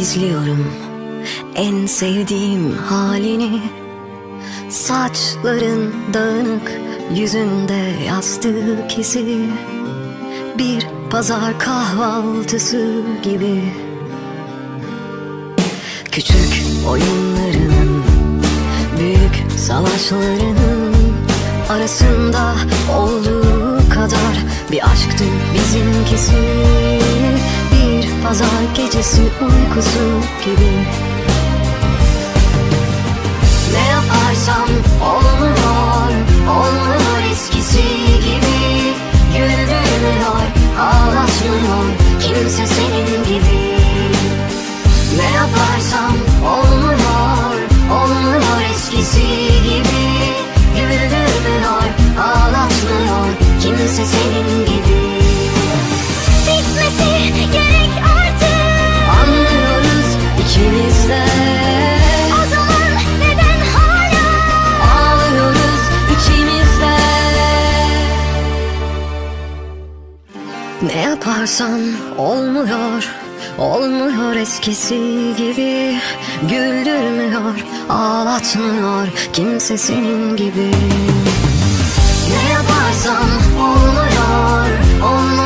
izliyorum en sevdiğim halini. Saçların dağınık, yüzünde yastık izi, bir pazar kahvaltısı gibi. Küçük oyunların, büyük savaşların arasında olduğu kadar bir aşktı bizimkisi. Bir pazar gecesi uykusu gibi. Ne yaparsam olmuyor, olmuyor eskisi gibi. Güldürmüyor, ağlatmıyor kimse senin gibi. Ne yaparsam olmuyor, olmuyor eskisi gibi. Güldürmüyor, ağlatmıyor kimse senin gibi. Bitmesi gerek artık, anlıyoruz ikimiz de. O zaman neden hala ağlıyoruz ikimiz de? Ne yaparsam olmuyor, olmuyor eskisi gibi. Güldürmüyor, ağlatmıyor kimse senin gibi. Ne yaparsam olmuyor, olmuyor